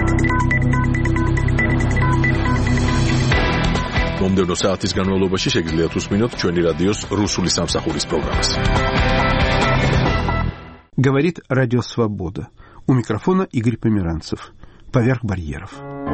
მომდევნო საათის განმავლობაში შეგიძლიათ უსმინოთ ჩვენი რადიოს რუსული სამსახურის პროგრამას. Говорит Радио Свобода. У микрофона Игорь Померанцев. Поверх барьеров.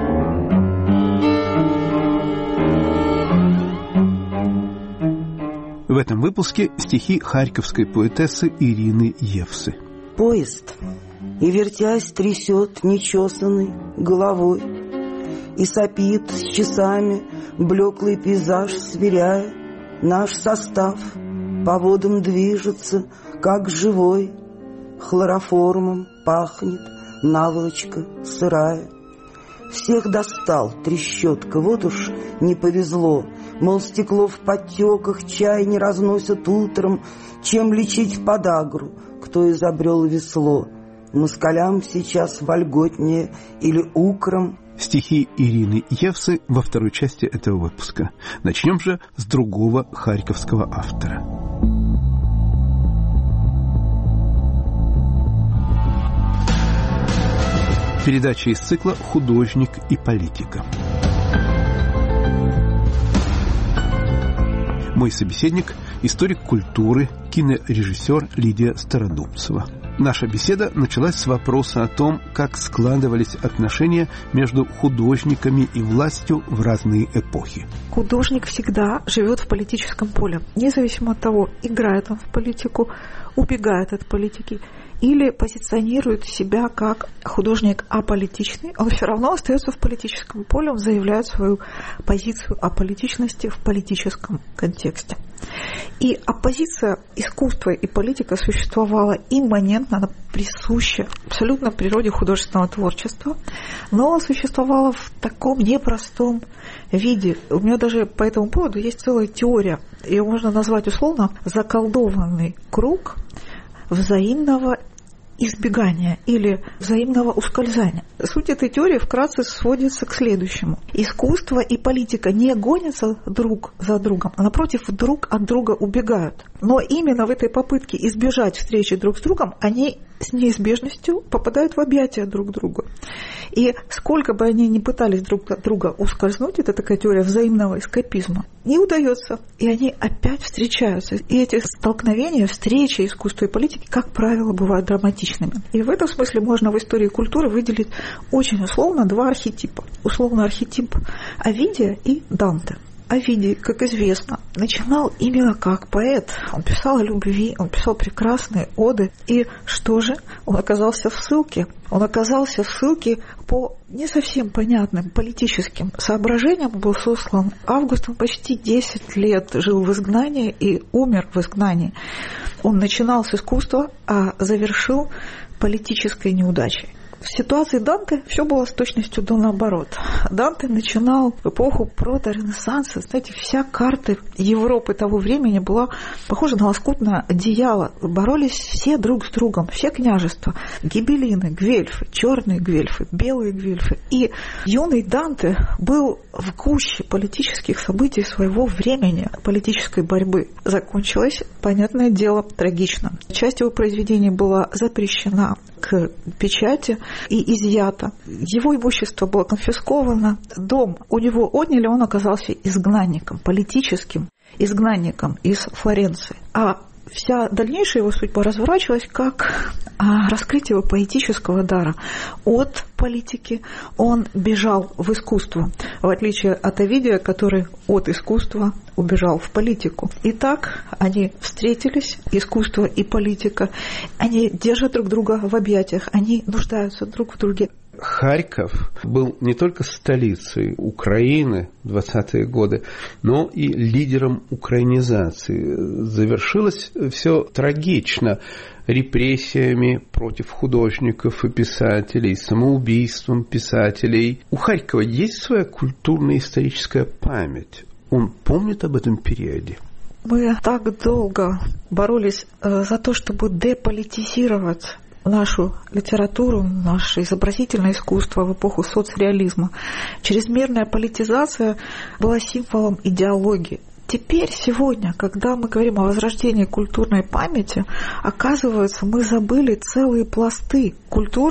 В этом выпуске стихи харьковской поэтессы Ирины Евсы. Поезд, и вертясь трясет нечесанной головой, и сопит с часами блеклый пейзаж, сверяя наш состав, по водам движется, как живой, хлороформом пахнет наволочка сырая. Всех достал трещотка, вот уж не повезло, мол, стекло в подтеках, чай не разносят утром, чем лечить подагру, кто изобрел весло, москалям сейчас вольготнее или укром. Стихи Ирины Евсы во второй части этого выпуска. Начнем же с другого харьковского автора. Передача из цикла «Художник и политика». Мой собеседник – историк культуры, кинорежиссер Лидия Стародубцева. Наша беседа началась с вопроса о том, как складывались отношения между художниками и властью в разные эпохи. Художник всегда живет в политическом поле, независимо от того, играет он в политику, убегает от политики или позиционирует себя как художник аполитичный, он все равно остается в политическом поле, он заявляет свою позицию аполитичности в политическом контексте. И оппозиция искусства и политика существовала имманентно, она присуща абсолютно природе художественного творчества, но существовала в таком непростом виде. У меня даже по этому поводу есть целая теория. Ее можно назвать условно заколдованный круг взаимного избегания или взаимного ускользания. Суть этой теории вкратце сводится к следующему. Искусство и политика не гонятся друг за другом, а напротив, друг от друга убегают. Но именно в этой попытке избежать встречи друг с другом они с неизбежностью попадают в объятия друг друга. И сколько бы они ни пытались друг от друга ускользнуть, это такая теория взаимного эскапизма, не удается, и они опять встречаются. И эти столкновения, встречи искусства и политики, как правило, бывают драматичными. И в этом смысле можно в истории культуры выделить очень условно два архетипа. Условно архетип Овидия и Данте. Овидий, как известно, начинал именно как поэт. Он писал о любви, он писал прекрасные оды. И что же? Он оказался в ссылке. Он оказался в ссылке по не совсем понятным политическим соображениям. Был сослан Августом, почти 10 лет жил в изгнании и умер в изгнании. Он начинал с искусства, а завершил политической неудачей. В ситуации Данте все было с точностью до наоборот. Данте начинал в эпоху проторенессанса. Знаете, вся карта Европы того времени была похожа на лоскутное одеяло. Боролись все друг с другом, все княжества. Гибеллины, гвельфы, черные гвельфы, белые гвельфы. И юный Данте был в гуще политических событий своего времени, политической борьбы. Закончилось, понятное дело, трагично. Часть его произведений была запрещена к печати и изъято. Его имущество было конфисковано, дом у него отняли, он оказался изгнанником, политическим изгнанником из Флоренции. А вся дальнейшая его судьба разворачивалась как раскрытие его поэтического дара. От политики он бежал в искусство, в отличие от Овидия, который от искусства убежал в политику. Итак, они встретились, искусство и политика, они держат друг друга в объятиях, они нуждаются друг в друге. Харьков был не только столицей Украины в 20-е годы, но и лидером украинизации. Завершилось все трагично репрессиями против художников и писателей, самоубийством писателей. У Харькова есть своя культурно-историческая память. Он помнит об этом периоде? Мы так долго боролись за то, чтобы деполитизировать нашу литературу, наше изобразительное искусство в эпоху соцреализма. Чрезмерная политизация была символом идеологии. Теперь, сегодня, когда мы говорим о возрождении культурной памяти, оказывается, мы забыли целые пласты культуры,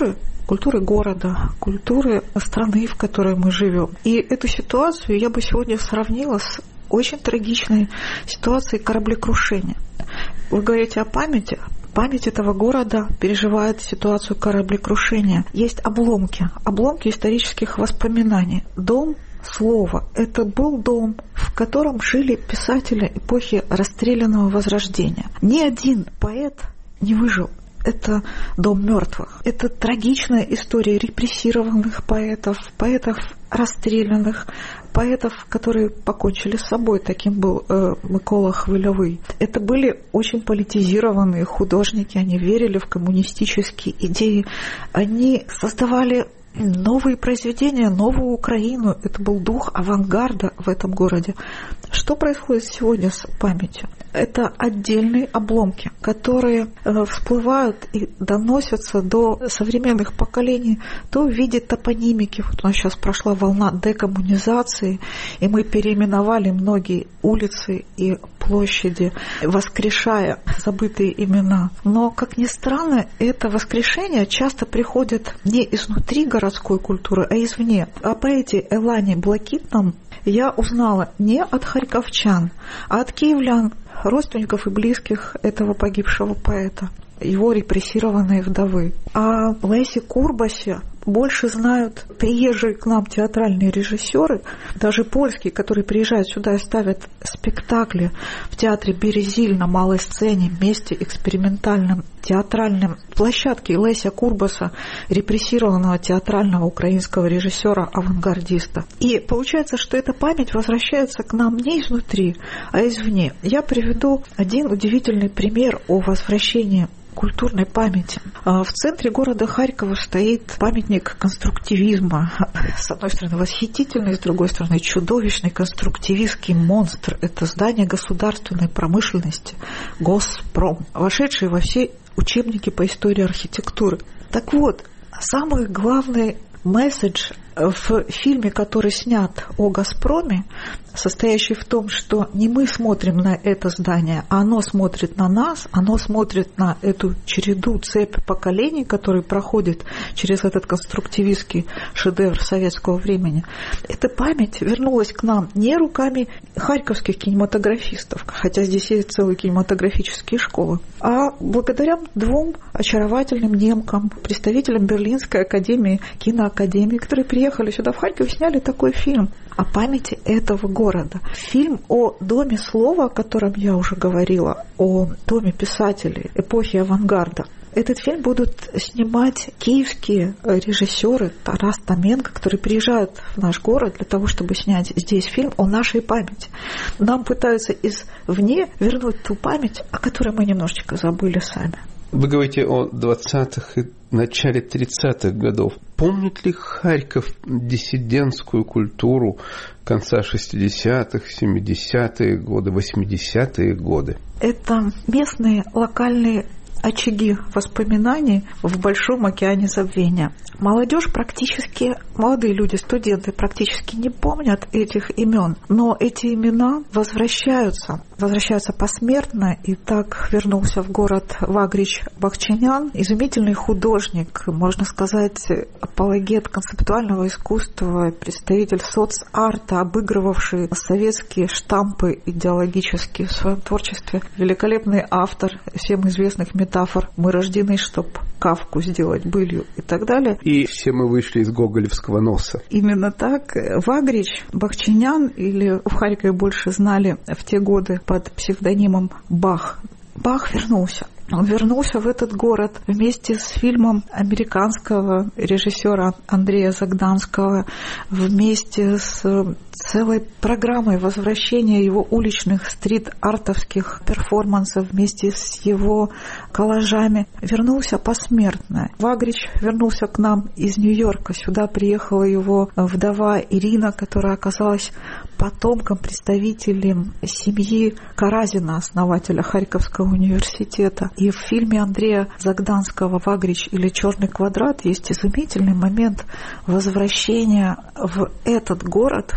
культуры города, культуры страны, в которой мы живем. И эту ситуацию я бы сегодня сравнила с очень трагичной ситуацией кораблекрушения. Вы говорите о памяти. Память этого города переживает ситуацию кораблекрушения. Есть обломки исторических воспоминаний. Дом слова. Это был дом, в котором жили писатели эпохи расстрелянного Возрождения. Ни один поэт не выжил. Это дом мертвых. Это трагичная история репрессированных поэтов, поэтов расстрелянных, поэтов, которые покончили с собой. Таким был Микола Хвилевый. Это были очень политизированные художники. Они верили в коммунистические идеи. Они создавали новые произведения, новую Украину. Это был дух авангарда в этом городе. Что происходит сегодня с памятью? Это отдельные обломки, которые всплывают и доносятся до современных поколений то в виде топонимики. Вот у нас сейчас прошла волна декоммунизации, и мы переименовали многие улицы и площади, воскрешая забытые имена. Но, как ни странно, это воскрешение часто приходит не изнутри городской культуры, а извне. О поэте Элане Блакитном я узнала не от харьковчан, а от киевлян, родственников и близких этого погибшего поэта, его репрессированные вдовы. О Лесе Курбасе больше знают приезжие к нам театральные режиссеры, даже польские, которые приезжают сюда и ставят спектакли в театре «Березиль» на малой сцене, месте экспериментальном театральном площадке Леся Курбаса, репрессированного театрального украинского режиссера-авангардиста. И получается, что эта память возвращается к нам не изнутри, а извне. Я приведу один удивительный пример о возвращении культурной памяти. В центре города Харькова стоит памятник конструктивизма. С одной стороны восхитительный, с другой стороны чудовищный конструктивистский монстр. Это здание государственной промышленности Госпром, вошедший во все учебники по истории архитектуры. Так вот, самый главный месседж в фильме, который снят о «Газпроме», состоящий в том, что не мы смотрим на это здание, а оно смотрит на нас, оно смотрит на эту череду, цепь поколений, которые проходят через этот конструктивистский шедевр советского времени. Эта память вернулась к нам не руками харьковских кинематографистов, хотя здесь есть целые кинематографические школы, а благодаря двум очаровательным немкам, представителям Берлинской академии, киноакадемии, которые приехали сюда в Харьков и сняли такой фильм о памяти этого города. Фильм о доме слова, о котором я уже говорила, о доме писателей эпохи авангарда. Этот фильм будут снимать киевские режиссеры Тарас Томенко, которые приезжают в наш город для того, чтобы снять здесь фильм о нашей памяти. Нам пытаются извне вернуть ту память, о которой мы немножечко забыли сами. Вы говорите о 20-х и начале 30-х годов. Помнит ли Харьков диссидентскую культуру конца 60-х, 70-е годы, 80-е годы? Это местные локальные очаги воспоминаний в большом океане забвения. Молодежь практически, молодые люди, студенты практически не помнят этих имен, но эти имена возвращаются посмертно, и так вернулся в город Вагрич Бахчинян, изумительный художник, можно сказать, апологет концептуального искусства, представитель соцарта, обыгрывавший советские штампы идеологические в своем творчестве, великолепный автор всем известных метафор «Мы рождены, чтоб Кавку сделать былью» и так далее. И все мы вышли из гоголевского носа. Именно так. Вагрич Бахчинян, или в Харькове больше знали в те годы под псевдонимом Бах. Бах вернулся. Он вернулся в этот город вместе с фильмом американского режиссера Андрея Загданского, вместе с целой программой возвращения его уличных стрит-артовских перформансов, вместе с его коллажами. Вернулся посмертно. Вагрич вернулся к нам из Нью-Йорка. Сюда приехала его вдова Ирина, которая оказалась потомком, представителем семьи Каразина, основателя Харьковского университета. И в фильме Андрея Загданского «Вагрич» или «Черный квадрат» есть изумительный момент возвращения в этот город,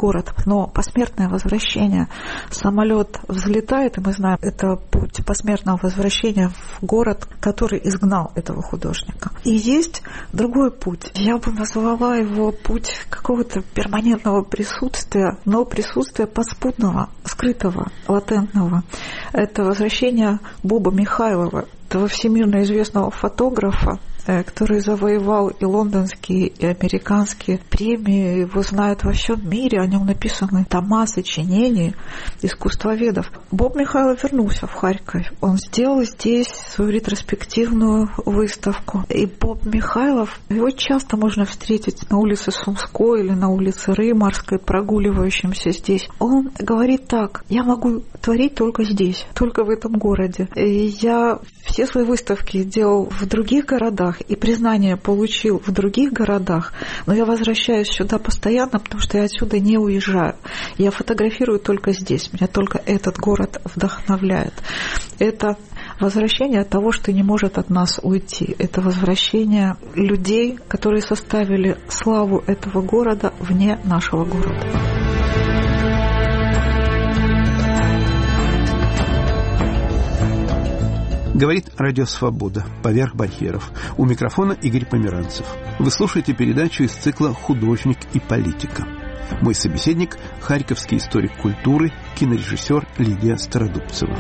но посмертное возвращение. Самолет взлетает, и мы знаем, это путь посмертного возвращения в город, который изгнал этого художника. И есть другой путь. Я бы назвала его путь какого-то перманентного присутствия, но присутствия подспудного, скрытого, латентного. Это возвращение Боба Михайлова, этого всемирно известного фотографа, который завоевал и лондонские, и американские премии, его знают во всем мире, о нем написаны тома сочинений искусствоведов. Боб Михайлов вернулся в Харьков. Он сделал здесь свою ретроспективную выставку. И Боб Михайлов, его часто можно встретить на улице Сумской или на улице Рымарской, прогуливающимся здесь. Он говорит так: я могу творить только здесь, только в этом городе. И я все свои выставки делал в других городах, и признание получил в других городах, но я возвращаюсь сюда постоянно, потому что я отсюда не уезжаю. Я фотографирую только здесь, меня только этот город вдохновляет. Это возвращение от того, что не может от нас уйти. Это возвращение людей, которые составили славу этого города вне нашего города. Говорит Радио Свобода. Поверх барьеров. У микрофона Игорь Померанцев. Вы слушаете передачу из цикла «Художник и политика». Мой собеседник – харьковский историк культуры, кинорежиссер Лидия Стародубцева.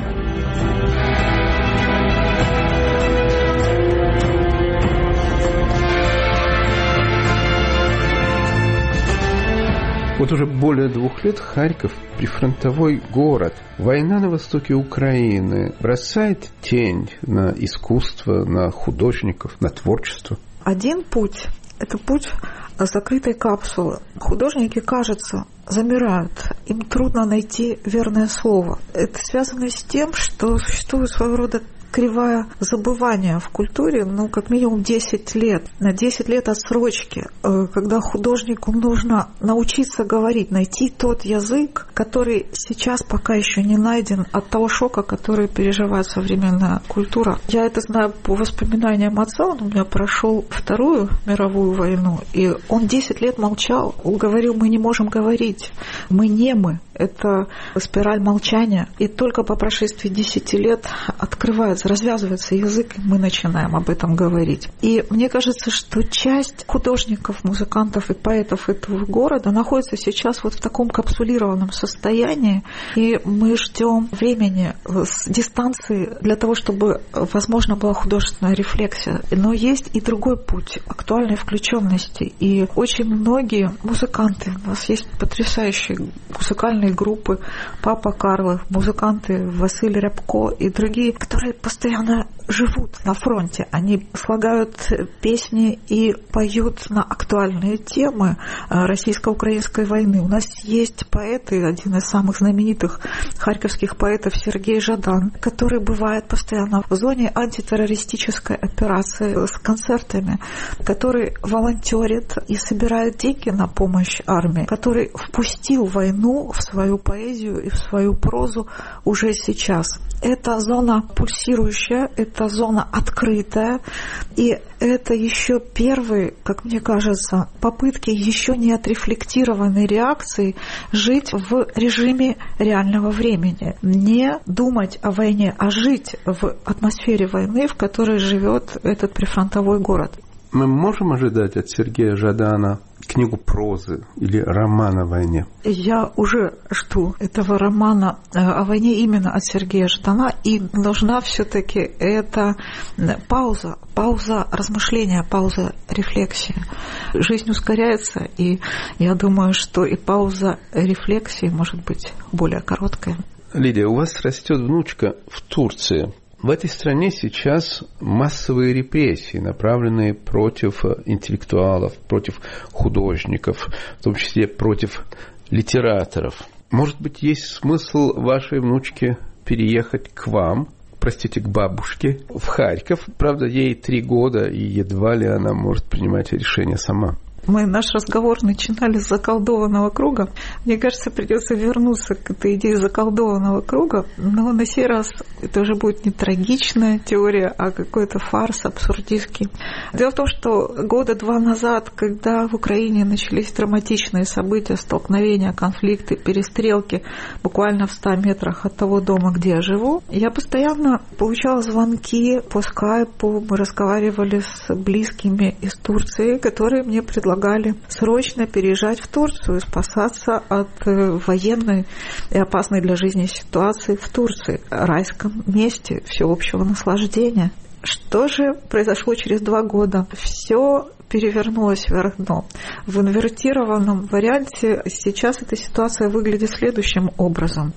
Вот уже более 2 лет Харьков – прифронтовой город. Война на востоке Украины бросает тень на искусство, на художников, на творчество. Один путь – это путь закрытой капсулы. Художники, кажется, замирают. Им трудно найти верное слово. Это связано с тем, что существует своего рода кривая забывания в культуре, как минимум 10 лет. На 10 лет отсрочки, когда художнику нужно научиться говорить, найти тот язык, который сейчас пока еще не найден от того шока, который переживает современная культура. Я это знаю по воспоминаниям отца. Он у меня прошел Вторую мировую войну, и он 10 лет молчал. Он говорил: мы не можем говорить, мы немы. Это спираль молчания. И только по прошествии 10 лет открывается, развязывается язык, и мы начинаем об этом говорить. И мне кажется, что часть художников, музыкантов и поэтов этого города находится сейчас вот в таком капсулированном состоянии, и мы ждем времени с дистанции для того, чтобы возможно была художественная рефлексия. Но есть и другой путь актуальной включенности. И очень многие музыканты, у нас есть потрясающие музыкальные группы, Папа Карло, музыканты Василий Рябко и другие, которые постоянно живут на фронте. Они слагают песни и поют на актуальные темы российско-украинской войны. У нас есть поэты, один из самых знаменитых харьковских поэтов Сергей Жадан, который бывает постоянно в зоне антитеррористической операции с концертами, который волонтерит и собирает деньги на помощь армии, который впустил войну в свою поэзию и в свою прозу уже сейчас. Это зона пульсирующая, это зона открытая, и это еще первые, как мне кажется, попытки еще не отрефлектированной реакции жить в режиме реального времени. Не думать о войне, а жить в атмосфере войны, в которой живет этот прифронтовой город. Мы можем ожидать от Сергея Жадана книгу прозы или роман о войне? Я уже жду этого романа о войне именно от Сергея Жадана, и нужна все-таки эта пауза размышления, пауза рефлексии. Жизнь ускоряется, и я думаю, что и пауза рефлексии может быть более короткой. Лидия, у вас растет внучка в Турции. В этой стране сейчас массовые репрессии, направленные против интеллектуалов, против художников, в том числе против литераторов. Может быть, есть смысл вашей внучке переехать к вам, к бабушке, в Харьков? Правда, ей 3 года, и едва ли она может принимать решение сама. Мы наш разговор начинали с заколдованного круга. Мне кажется, придется вернуться к этой идее заколдованного круга, но на сей раз это уже будет не трагичная теория, а какой-то фарс абсурдистский. Дело в том, что 2 года назад, когда в Украине начались драматичные события, столкновения, конфликты, перестрелки буквально в 100 метрах от того дома, где я живу, я постоянно получала звонки по скайпу, мы разговаривали с близкими из Турции, которые мне предлагали срочно переезжать в Турцию, спасаться от военной и опасной для жизни ситуации в Турции, райском месте всеобщего наслаждения. Что же произошло через 2 года? Все перевернулось вверх дном. В инвертированном варианте сейчас эта ситуация выглядит следующим образом.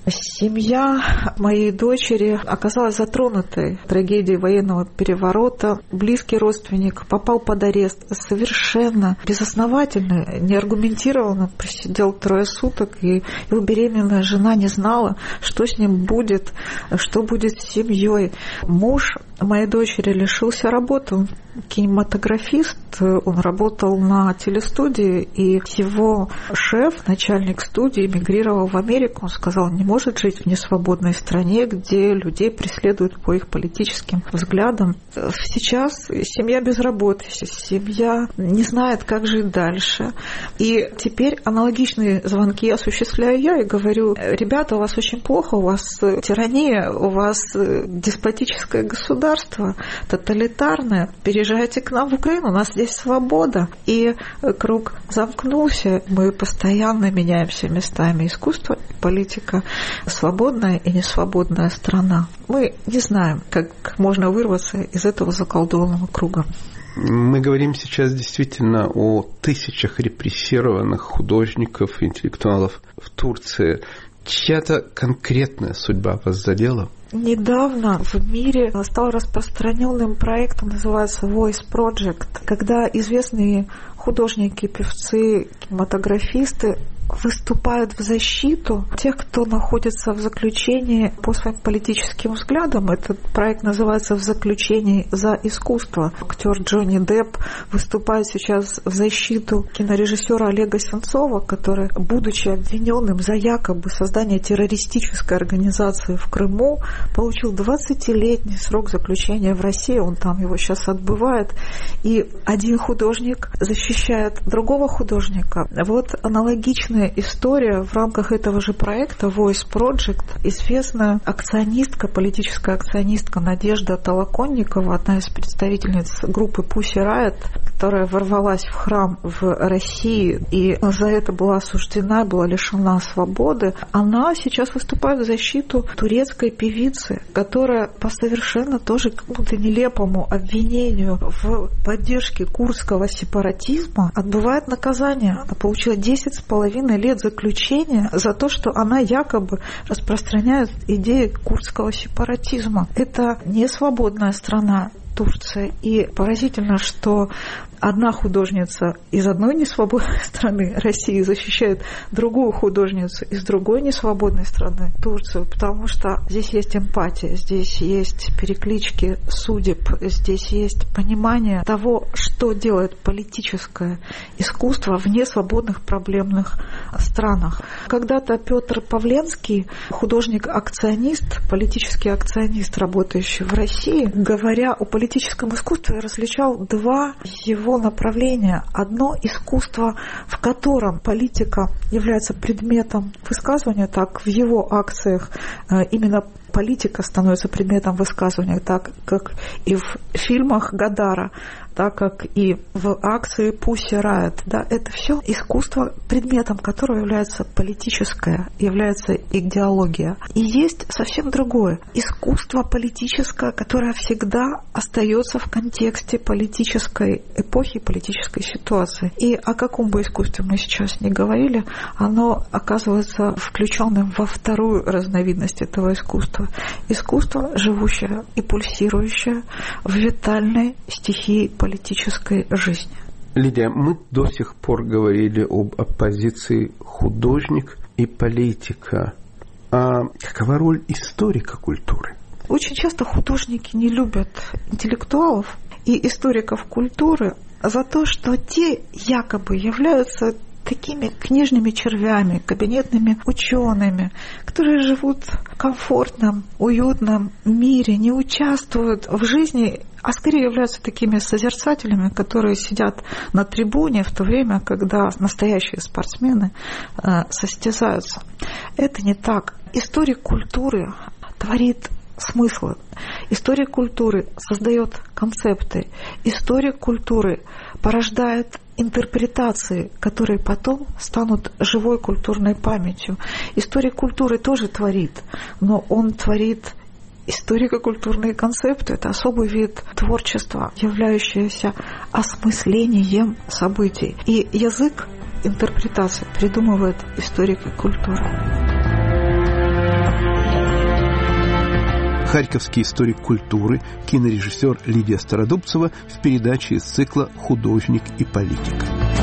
Семья моей дочери оказалась затронутой трагедией военного переворота. Близкий родственник попал под арест совершенно безосновательно, неаргументированно. Просидел 3 суток, и его беременная жена не знала, что с ним будет, что будет с семьей. Муж моей дочери лишился работы. Он кинематографист, он работал на телестудии, и его шеф, начальник студии, эмигрировал в Америку. Он сказал, он не может жить в несвободной стране, где людей преследуют по их политическим взглядам. Сейчас семья без работы, семья не знает, как жить дальше. И теперь аналогичные звонки осуществляю я и говорю, ребята, у вас очень плохо, у вас тирания, у вас деспотическое государство, тоталитарное, переезжайте к нам в Украину, у нас здесь свобода. И круг замкнулся, мы постоянно меняемся местами. Искусство и политика, свободная и несвободная страна. Мы не знаем, как можно вырваться из этого заколдованного круга. Мы говорим сейчас действительно о тысячах репрессированных художников, интеллектуалов в Турции. Чья-то конкретная судьба вас задела? Недавно в мире стал распространенным проектом, называется Voice Project, когда известные художники, певцы, кинематографисты выступают в защиту тех, кто находится в заключении по своим политическим взглядам. Этот проект называется «В заключении за искусство». Актер Джонни Депп выступает сейчас в защиту кинорежиссера Олега Сенцова, который, будучи обвиненным за якобы создание террористической организации в Крыму, получил 20-летний срок заключения в России. Он там его сейчас отбывает. И один художник защищает другого художника. Вот аналогичная история в рамках этого же проекта Voice Project. Известная акционистка, политическая акционистка Надежда Толоконникова, одна из представительниц группы Pussy Riot, которая ворвалась в храм в России и за это была осуждена, была лишена свободы, она сейчас выступает в защиту турецкой певицы, которая по совершенно тоже какому-то нелепому обвинению в поддержке курдского сепаратизма отбывает наказание. Она получила 10,5 лет заключения за то, что она якобы распространяет идеи курдского сепаратизма. Это не свободная страна Турция. И поразительно, что одна художница из одной несвободной страны, России, защищает другую художницу из другой несвободной страны, Турцию, потому что здесь есть эмпатия, здесь есть переклички судеб, здесь есть понимание того, что делает политическое искусство в несвободных проблемных странах. Когда-то Петр Павленский, художник-акционист, политический акционист, работающий в России, говоря о политическом искусстве, различал два его направления. Одно искусство, в котором политика является предметом высказывания, так в его акциях именно политика становится предметом высказывания, так как и в фильмах Годара, так как и в акции Pussy Riot. Да, это все искусство, предметом которого является политическое, является идеология. И есть совсем другое искусство политическое, которое всегда остается в контексте политической эпохи, политической ситуации. И о каком бы искусстве мы сейчас ни говорили, оно оказывается включенным во вторую разновидность этого искусства. Искусство, живущее и пульсирующее в витальной стихии политической жизни. Лидия, мы до сих пор говорили об оппозиции художник и политика. А какова роль историка культуры? Очень часто художники не любят интеллектуалов и историков культуры, за то, что те якобы являются такими книжными червями, кабинетными учеными, которые живут в комфортном, уютном мире, не участвуют в жизни, а скорее являются такими созерцателями, которые сидят на трибуне в то время, когда настоящие спортсмены состязаются. Это не так. Историк культуры творит смыслы. Историк культуры создает концепты. Историк культуры порождает интерпретации, которые потом станут живой культурной памятью. Историк культуры тоже творит, но он творит историко-культурные концепты. Это особый вид творчества, являющийся осмыслением событий. И язык интерпретации придумывает историки культуры. Харьковский историк культуры, кинорежиссер Лидия Стародубцева в передаче из цикла «Художник и политик».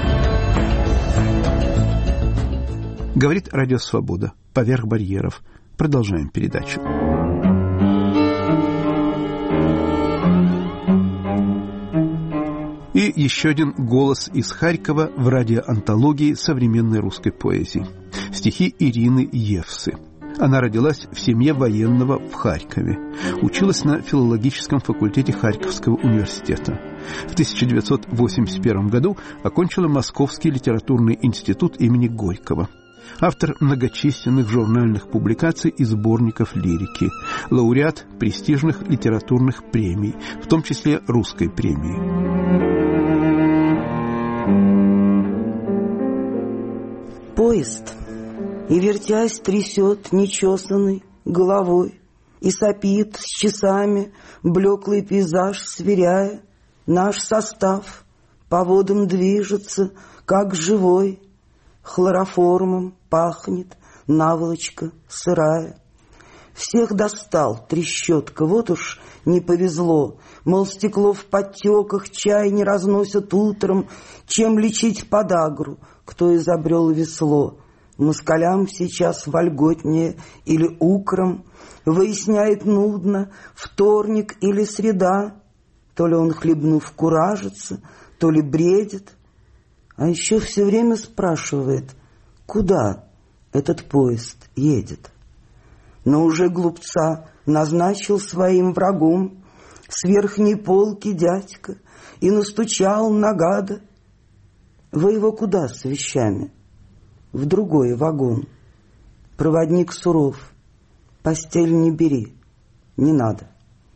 Говорит Радио Свобода. Поверх барьеров. Продолжаем передачу. И еще один голос из Харькова в радиоантологии современной русской поэзии. Стихи Ирины Евсы. Она родилась в семье военного в Харькове. Училась на филологическом факультете Харьковского университета. В 1981 году окончила Московский литературный институт имени Горького. Автор многочисленных журнальных публикаций и сборников лирики. Лауреат престижных литературных премий, в том числе русской премии. Поезд, и вертясь трясет нечесанной головой, и сопит с часами блеклый пейзаж, сверяя. Наш состав по водам движется, как живой, хлороформом пахнет наволочка сырая. Всех достал трещотка, вот уж не повезло. Мол, стекло в подтеках, чай не разносят утром. Чем лечить подагру, кто изобрел весло? Москалям сейчас вольготнее или укром. Выясняет нудно, вторник или среда. То ли он, хлебнув, куражится, то ли бредит. А еще все время спрашивает, куда этот поезд едет. Но уже глупца назначил своим врагом с верхней полки дядька и настучал на гада. Вы его куда с вещами? В другой вагон. Проводник суров. Постель не бери, не надо.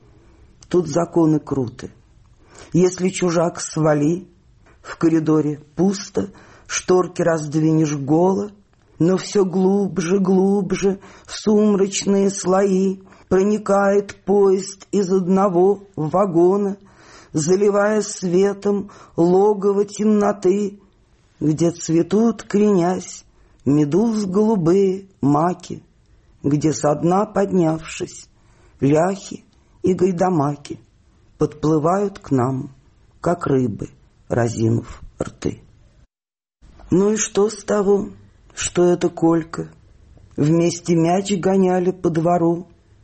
Тут законы круты. Если чужак, свали. В коридоре пусто, шторки раздвинешь голо, но все глубже, глубже в сумрачные слои проникает поезд из одного вагона, заливая светом логово темноты, где цветут, кренясь, медуз голубые маки, где со дна поднявшись, ляхи и гайдамаки подплывают к нам, как рыбы, разинув рты. Ну и что с того, что это Колька? Вместе мяч гоняли по двору.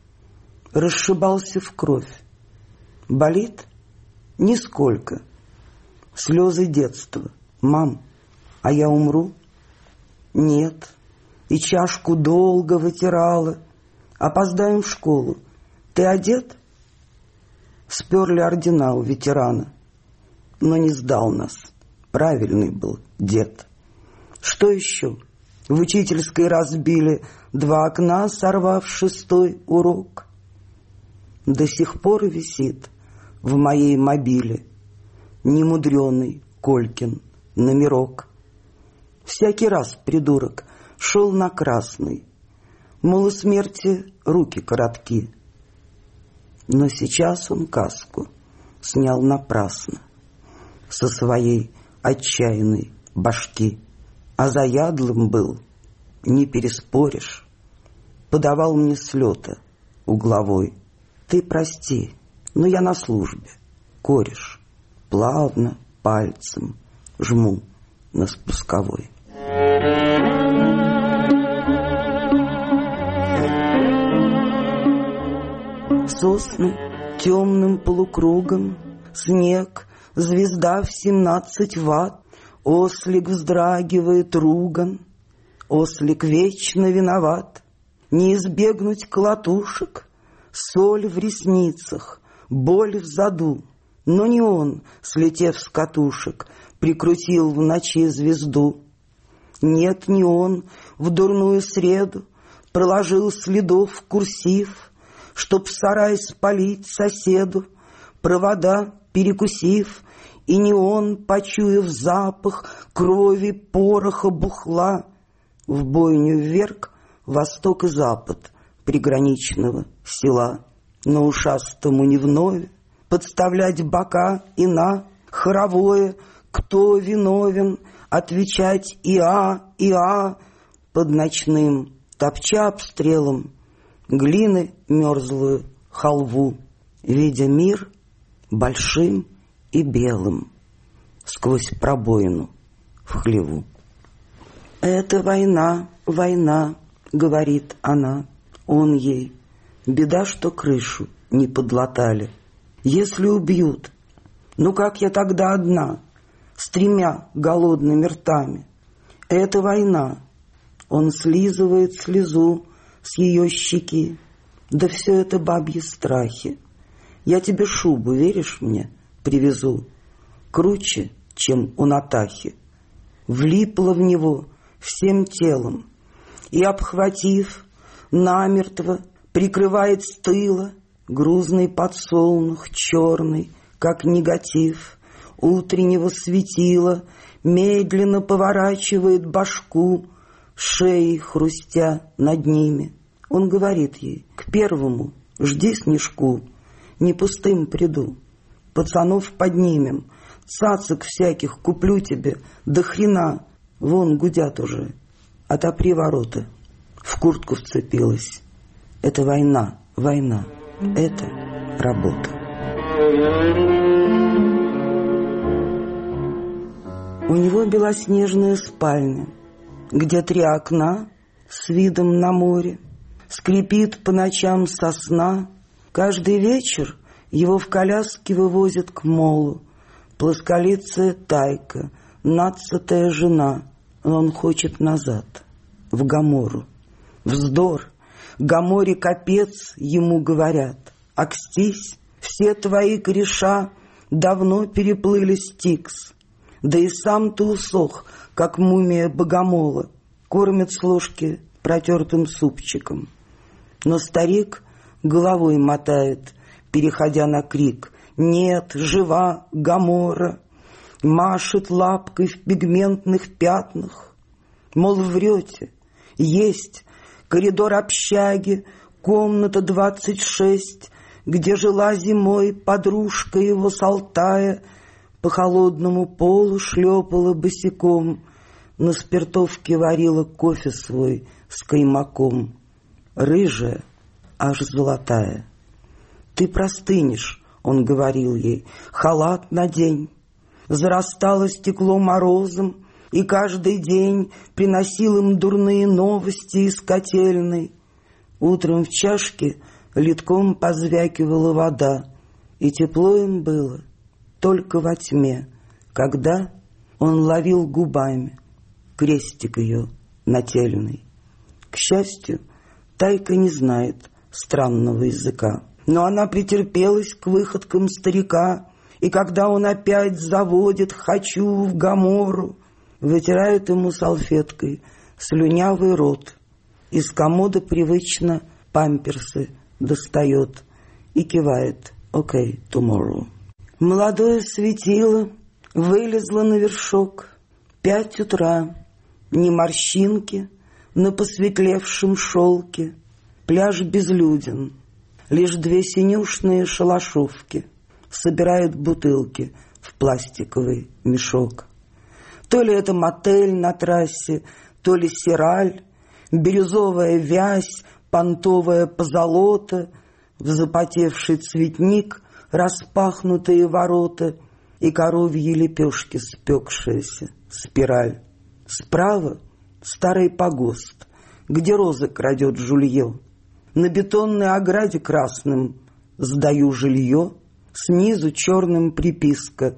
Расшибался в кровь. Болит? Нисколько. Слезы детства. Мам, а я умру? Нет. И чашку долго вытирала. Опоздаем в школу. Ты одет? Сперли ордена у ветерана. Но не сдал нас. Правильный был дед. Что еще? В учительской разбили 2 окна, сорвав 6-й урок. До сих пор висит в моей мобиле немудреный Колькин номерок. Всякий раз придурок шел на красный, мол, у смерти руки коротки. Но сейчас он каску снял напрасно со своей отчаянной башки. А заядлым был, не переспоришь. Подавал мне с лета угловой. Ты прости, но я на службе. Кореш, плавно пальцем жму на спусковой. Сосны темным полукругом, снег звезда в 17 ватт, ослик вздрагивает руган, ослик вечно виноват. Не избегнуть колотушек, соль в ресницах, боль в заду. Но не он, слетев с катушек, прикрутил в ночи звезду. Нет, не он в дурную среду проложил следов в курсив, чтоб сарай спалить соседу, провода перекусив. И не он, почуяв запах крови, пороха, бухла, в бойню вверг восток и запад приграничного села. Но ушастому не вновь подставлять бока и на хоровое, кто виновен, отвечать иа, под ночным, топча обстрелом глины мерзлую халву, видя мир большим и белым сквозь пробоину в хлеву. «Это война, война», — говорит она. Он ей: «Беда, что крышу не подлатали. Если убьют, ну как я тогда одна, с 3 голодными ртами? Это война». Он слизывает слезу с ее щеки. «Да все это бабьи страхи. Я тебе шубу, веришь мне, привезу, круче, чем у Натахи». Влипла в него всем телом и, обхватив, намертво прикрывает с тыла грузный подсолнух, черный, как негатив утреннего светила, медленно поворачивает башку, шеей хрустя над ними. Он говорит ей: «К первому жди снежку, не пустым приду. Пацанов поднимем, цацик всяких куплю тебе, до хрена, вон гудят уже. Отопри ворота». В куртку вцепилась. Это война, война, это работа. У него белоснежная спальня, где 3 окна с видом на море. Скрипит по ночам сосна. Каждый вечер его в коляске вывозят к молу. Плосколицая Тайка, 12-я жена. Он хочет назад, в Гомору. Вздор, Гоморе капец, ему говорят. Акстись, все твои кореша давно переплыли Стикс. Да и сам ты усох, как мумия богомола. Кормят с ложки протертым супчиком. Но старик головой мотает, переходя на крик: «Нет, жива Гомора!» Машет лапкой в пигментных пятнах. Мол, врете, есть коридор общаги, комната 26, где жила зимой подружка его с Алтая, по холодному полу шлепала босиком, на спиртовке варила кофе свой с каймаком. Рыжая, аж золотая. «Ты простынешь», — он говорил ей, — «халат надень». Зарастало стекло морозом, и каждый день приносил им дурные новости из котельной. Утром в чашке литком позвякивала вода, и тепло им было только во тьме, когда он ловил губами крестик ее нательный. К счастью, Тайка не знает странного языка, но она претерпелась к выходкам старика, и когда он опять заводит «хочу в Гомору», вытирает ему салфеткой слюнявый рот, из комода привычно памперсы достает и кивает «окей, tomorrow». Молодое светило вылезло на вершок. 5 утра, ни морщинки на посветлевшем шелке. Пляж безлюден, лишь 2 синюшные шалашовки собирают бутылки в пластиковый мешок. То ли это мотель на трассе, то ли сираль, бирюзовая вязь, понтовая позолота, в запотевший цветник распахнутые ворота и коровьи лепешки спекшаяся спираль. Справа старый погост, где розы крадет жулье. На бетонной ограде красным «Сдаю жилье», снизу черным приписка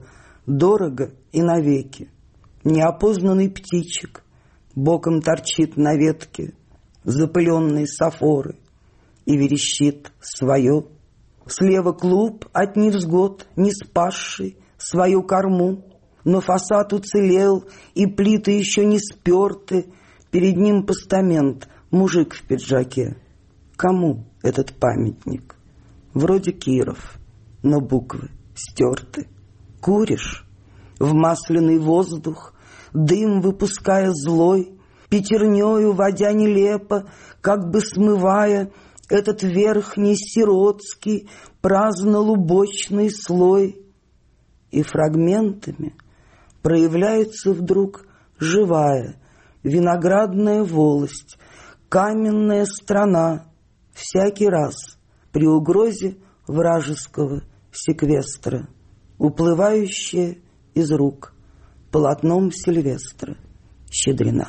дорого и навеки. Неопознанный птичек боком торчит на ветке запыленные сафоры и верещит свое. Слева клуб от невзгод, не спасший свою корму, но фасад уцелел, и плиты еще не сперты. Перед ним постамент, мужик в пиджаке. Кому этот памятник? Вроде Киров, но буквы стерты. Куришь в масляный воздух, дым выпуская злой, пятернёю водя нелепо, как бы смывая этот верхний сиротский праздно-лубочный слой. И фрагментами проявляется вдруг живая виноградная волость, каменная страна, всякий раз при угрозе вражеского секвестра, уплывающая из рук полотном Сильвестра Щедрина.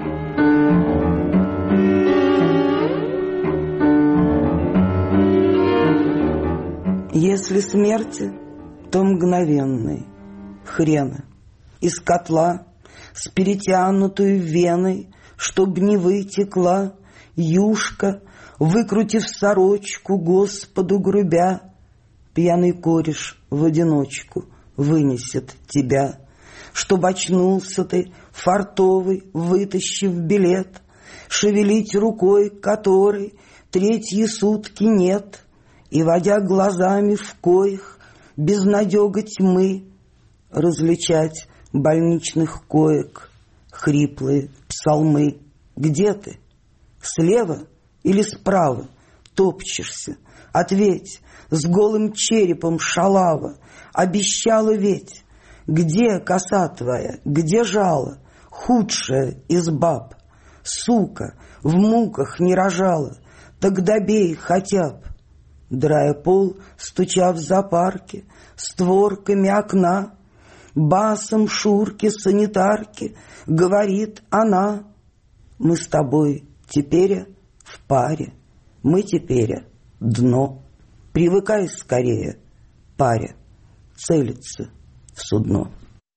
Если смерти, то мгновенной, хрена, из котла с перетянутой веной, чтоб не вытекла юшка, выкрутив сорочку, Господу грубя, пьяный кореш в одиночку вынесет тебя, чтоб очнулся ты, фартовый, вытащив билет, шевелить рукой, которой третьи сутки нет, и, водя глазами в коих безнадега тьмы, различать больничных коек хриплые псалмы. Где ты? Слева или справа топчешься? Ответь, с голым черепом шалава, обещала ведь. Где коса твоя, где жало, худшая из баб? Сука, в муках не рожала, так добей хотя б. Драя пол, стуча в зоопарке створками окна, басом Шурки-санитарки говорит она: мы с тобой теперь в паре, мы теперь дно. Привыкай скорее, паря, целиться в судно.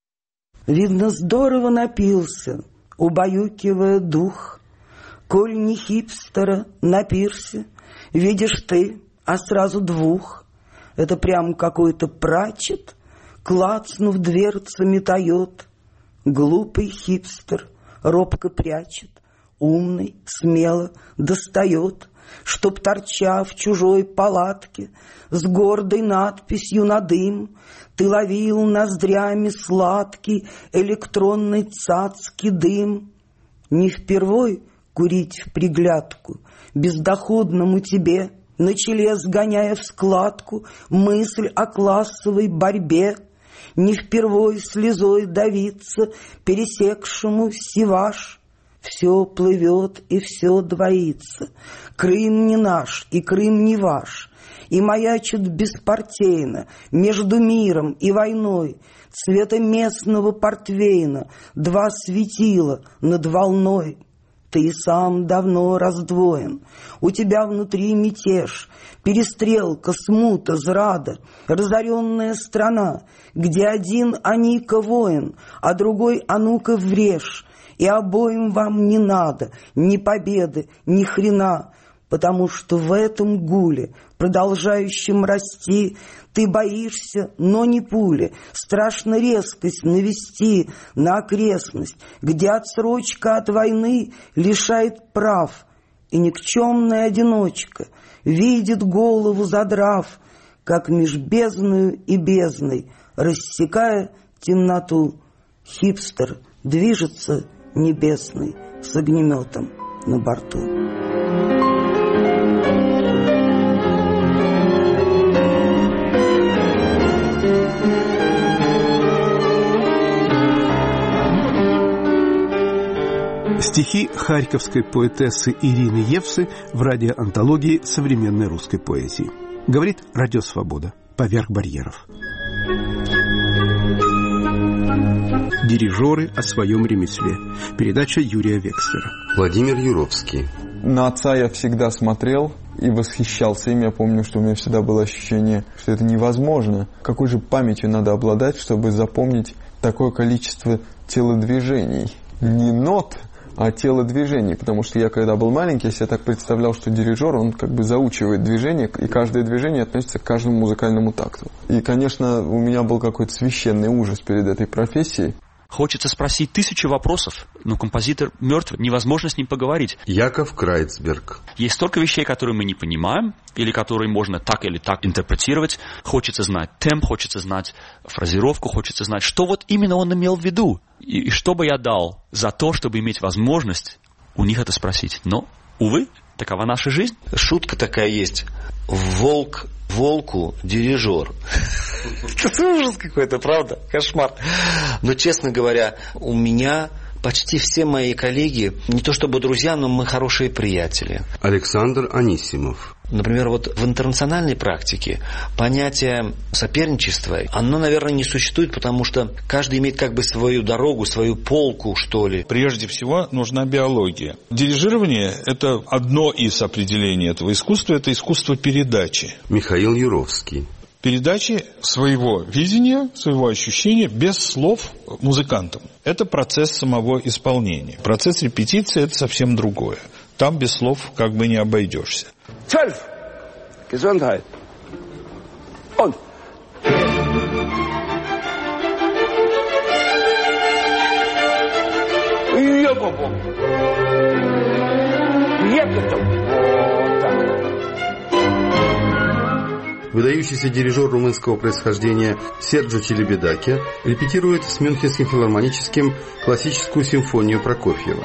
Видно, здорово напился, убаюкивая дух. Коль не хипстера на пирсе видишь ты, а сразу двух. Это прям какой-то прачет, клацнув дверцами тает. Глупый хипстер робко прячет, умный смело достает, чтоб, торча в чужой палатке с гордой надписью на дым, ты ловил ноздрями сладкий электронный цацкий дым. Не впервой курить в приглядку бездоходному тебе, на челе сгоняя в складку мысль о классовой борьбе, не впервой слезой давиться пересекшему сиваш. Все плывет и все двоится, Крым не наш и Крым не ваш, и маячит беспартийно между миром и войной цвета местного портвейна два светила над волной. Ты и сам давно раздвоен, у тебя внутри мятеж, перестрелка, смута, зрада, разоренная страна, где один а-ка воин, а другой а ну-ка врежь, и обоим вам не надо ни победы, ни хрена, потому что в этом гуле, продолжающем расти, ты боишься, но не пули, страшно резкость навести на окрестность, где отсрочка от войны лишает прав, и никчемная одиночка видит голову задрав, как меж бездною и бездной, рассекая темноту, хипстер движется небесный с огнеметом на борту. Стихи харьковской поэтессы Ирины Евсы в радиоантологии современной русской поэзии. Говорит Радио Свобода. Поверх барьеров. Дирижеры о своем ремесле. Передача Юрия Векслера. Владимир Юровский. На отца я всегда смотрел и восхищался им. Я помню, что у меня всегда было ощущение, что это невозможно. Какой же памятью надо обладать, чтобы запомнить такое количество телодвижений? Не нот, а телодвижений. Потому что я, когда был маленький, я себе так представлял, что дирижер, он как бы заучивает движение, и каждое движение относится к каждому музыкальному такту. И, конечно, у меня был какой-то священный ужас перед этой профессией. Хочется спросить 1000 вопросов, но композитор мертв, невозможно с ним поговорить. Яков Крайцберг. Есть столько вещей, которые мы не понимаем, или которые можно так или так интерпретировать. Хочется знать темп, хочется знать фразировку, хочется знать, что вот именно он имел в виду. И что бы я дал за то, чтобы иметь возможность у них это спросить. Но, увы, такова наша жизнь. Шутка такая есть. Волк волку дирижер. Это ужас какой-то, правда? Кошмар. Но, честно говоря, у меня почти все мои коллеги, не то чтобы друзья, но мы хорошие приятели. Александр Анисимов. Например, вот в интернациональной практике понятие соперничества, оно, наверное, не существует, потому что каждый имеет как бы свою дорогу, свою полку, что ли. Прежде всего нужна биология. Дирижирование – это одно из определений этого искусства, это искусство передачи. Михаил Юровский. Передачи своего видения, своего ощущения без слов музыкантам. Это процесс самого исполнения. Процесс репетиции – это совсем другое. Там без слов как бы не обойдешься. 12. Gesundheit. Und. Выдающийся дирижер румынского происхождения Серджио Челебедаке репетирует с Мюнхенским филармоническим классическую симфонию Прокофьева.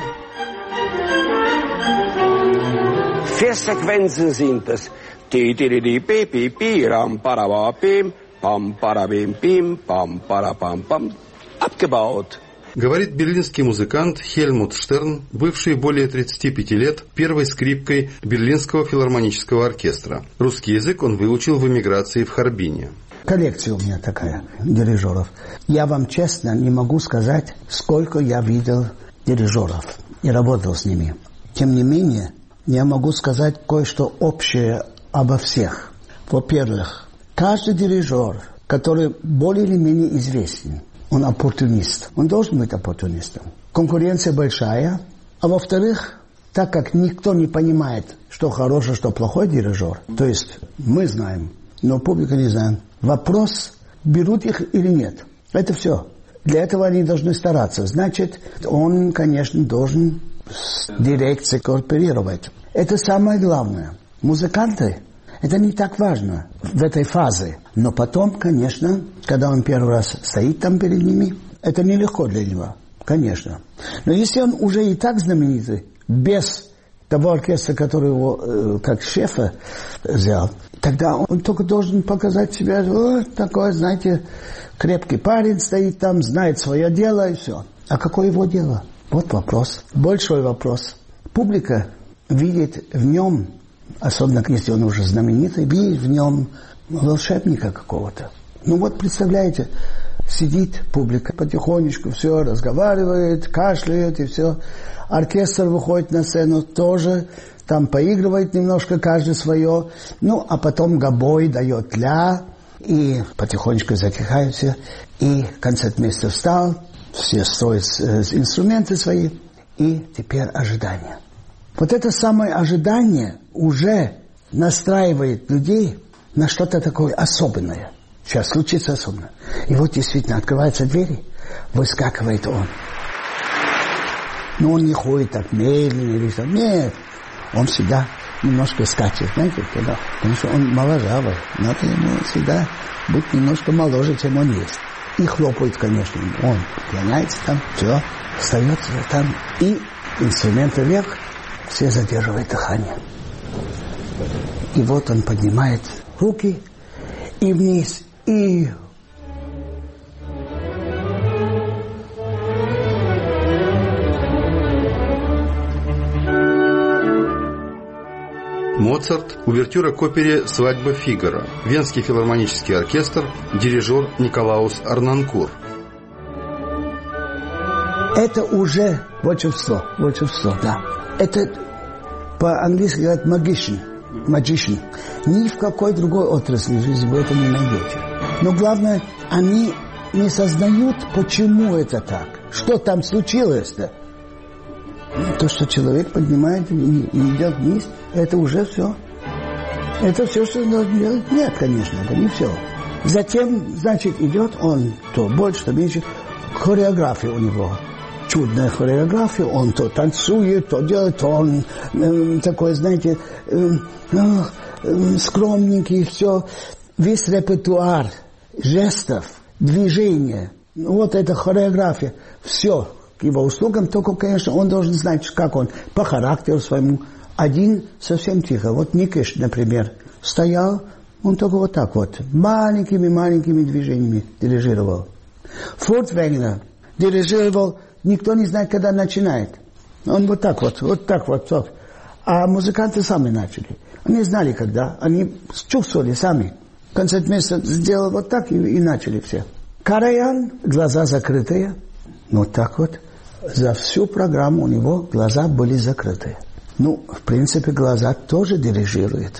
Vier Sequenzen sind es. Abgebaut. Говорит берлинский музыкант Хельмут Штерн, бывший более 35 лет первой скрипкой Берлинского филармонического оркестра. Русский язык он выучил в эмиграции в Харбине. Коллекция у меня такая дирижеров. Я вам честно не могу сказать, сколько я видел дирижеров и работал с ними. Тем не менее, я могу сказать кое-что общее обо всех. Во-первых, каждый дирижер, который более или менее известен, он оппортунист. Он должен быть оппортунистом. Конкуренция большая. А во-вторых, так как никто не понимает, что хороший, что плохой дирижер, то есть мы знаем, но публика не знает. Вопрос, берут их или нет. Это все. Для этого они должны стараться. Значит, он, конечно, должен с дирекцией кооперировать. Это самое главное. Музыканты, это не так важно в этой фазе. Но потом, конечно, когда он первый раз стоит там перед ними, это нелегко для него, конечно. Но если он уже и так знаменитый, без того оркестра, который его как шефа взял, тогда он только должен показать себя, такой, знаете, крепкий парень стоит там, знает свое дело и все. А какое его дело? Вот вопрос. Большой вопрос. Публика видит в нем, особенно если он уже знаменитый, видит в нем волшебника какого-то. Ну вот представляете, сидит публика потихонечку, все разговаривает, кашляет и все. Оркестр выходит на сцену тоже, там поигрывает немножко каждый свое. Ну, а потом гобой дает ля, и потихонечку затихают все. И концертмейстер встал, все стоят инструменты свои, и теперь ожидание. Вот это самое ожидание уже настраивает людей на что-то такое особенное. Сейчас случится особенно. И вот действительно открываются двери, выскакивает он. Но он не ходит так медленно или что. Нет, он всегда немножко скачет, знаете, когда, потому что он моложавый. Надо ему всегда быть немножко моложе, чем он есть. И хлопает, конечно, он клоняется там, все, встает там, и инструменты вверх, все задерживают дыхание. И вот он поднимает руки и вниз, и... Моцарт, увертюра к опере «Свадьба Фигаро», Венский филармонический оркестр, дирижер Николаус Арнанкур. Это уже волшебство, да. Это по-английски говорят magician. magician. Ни в какой другой отрасли жизни вы это не найдете. Но главное, они не сознают, почему это так. Что там случилось-то? То, что человек поднимает и идет вниз, это уже все. Это все, что нужно делать? Нет, конечно, это не все. Затем, значит, идет он то больше, то меньше. Хореография у него. Чудная хореография. Он то танцует, то делает, то он такой, знаете, скромненький, все. Весь репертуар жестов, движения. Вот эта хореография. Все к его услугам. Только, конечно, он должен знать, как он по характеру своему. Один совсем тихо. Вот Никиш, например, стоял, он только вот так вот, маленькими движениями дирижировал. Фуртвэнгнер дирижировал, никто не знает, когда начинает. Он вот так вот. А музыканты сами начали. Они знали, когда, они чувствовали сами. Концертмейстер сделал вот так и начали все. Караян, глаза закрытые, вот так вот. За всю программу у него глаза были закрыты. Ну, в принципе, глаза тоже дирижируют.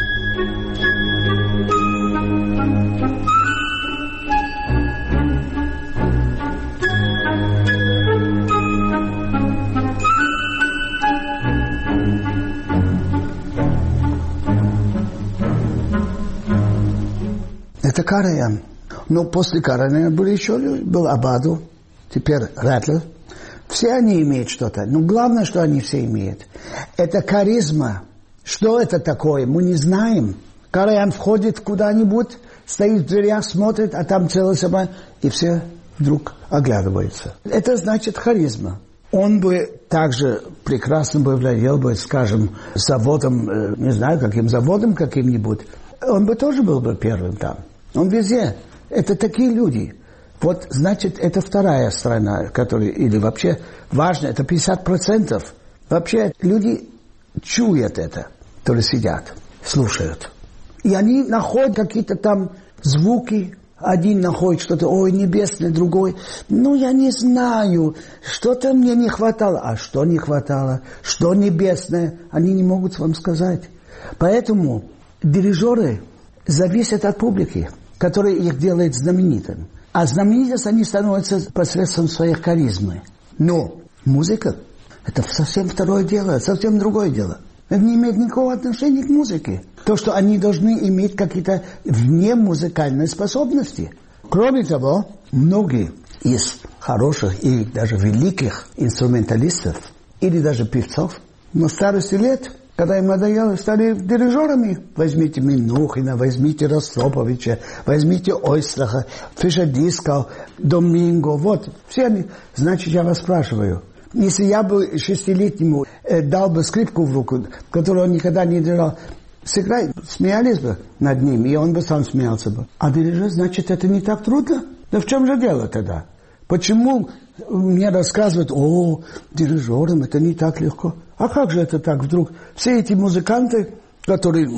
Это Караян. Но после Караяна был Абаду, теперь Рэтлер. Все они имеют что-то. Но главное, что они все имеют, это харизма. Что это такое, мы не знаем. Караян входит куда-нибудь, стоит в дверях, смотрит, а там целая собака, и все вдруг оглядываются. Это значит харизма. Он бы также прекрасно бы владел бы, скажем, заводом, не знаю, каким заводом каким-нибудь. Он бы тоже был бы первым там. Он везде. Это такие люди. Вот, значит, это вторая сторона, которая, или вообще важно, это 50%. Вообще люди чуют это, то ли сидят, слушают. И они находят какие-то там звуки. Один находит что-то, ой, небесное, другой. Ну, я не знаю, что-то мне не хватало. А что не хватало? Что небесное? Они не могут вам сказать. Поэтому дирижеры зависят от публики, которая их делает знаменитым. А знаменитость они становятся посредством своей харизмы. Но музыка – это совсем второе дело, совсем другое дело. Это не имеет никакого отношения к музыке. То, что они должны иметь какие-то внемузыкальные способности. Кроме того, многие из хороших и даже великих инструменталистов или даже певцов на старости лет, когда им надоело, стали дирижерами. Возьмите Минухина, возьмите Ростроповича, возьмите Ойстраха, Фишер-Дискау, Доминго. Вот, все они. Значит, я вас спрашиваю, если я бы 6-летнему дал бы скрипку в руку, которую он никогда не держал, сыграй, смеялись бы над ним, и он бы сам смеялся бы. А дирижер, значит, это не так трудно? Да в чем же дело тогда? Почему мне рассказывают, дирижерам это не так легко? А как же это так вдруг? Все эти музыканты, которые,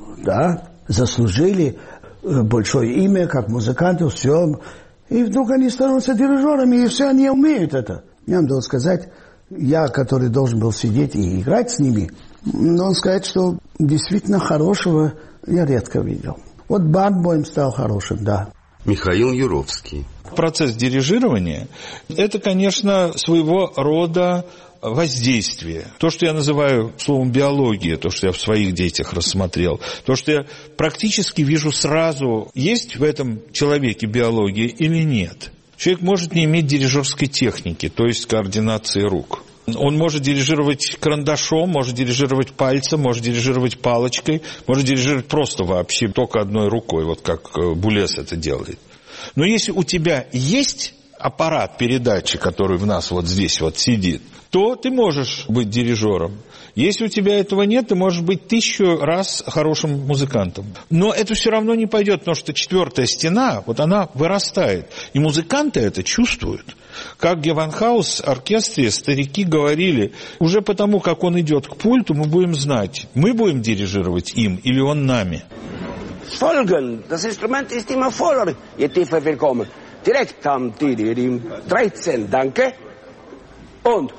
заслужили большое имя, как музыканты, все, и вдруг они становятся дирижерами, и все они умеют это. Я вам должен сказать, я, который должен был сидеть и играть с ними, должен сказать, что действительно хорошего я редко видел. Вот Барнбойм стал хорошим, да. Михаил Юровский. Процесс дирижирования – это, конечно, своего рода воздействие. То, что я называю словом биология, то, что я в своих детях рассмотрел, то, что я практически вижу сразу, есть в этом человеке биология или нет. Человек может не иметь дирижерской техники, то есть координации рук. Он может дирижировать карандашом, может дирижировать пальцем, может дирижировать палочкой, может дирижировать просто вообще только одной рукой, вот как Булес это делает. Но если у тебя есть аппарат передачи, который в нас вот здесь вот сидит, то ты можешь быть дирижером. Если у тебя этого нет, ты можешь быть 1000 раз хорошим музыкантом. Но это все равно не пойдет, потому что 4-я стена, вот она вырастает. И музыканты это чувствуют. Как Gewandhaus оркестре старики говорили, уже потому, как он идет к пульту, мы будем знать, мы будем дирижировать им или он нами. Folgen, das Instrument ist immer voller, je tiefer wir kommen. Direkt am Tidir, 13, danke. Und...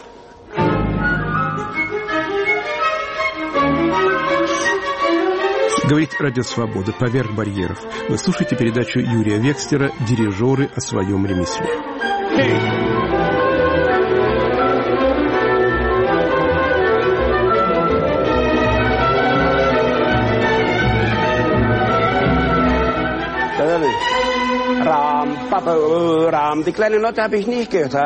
Говорит Радио Свобода «Поверх барьеров». Вы слушаете передачу Юрия Векстера «Дирижеры о своем ремесле». Die kleine Note habe ich nicht gehört.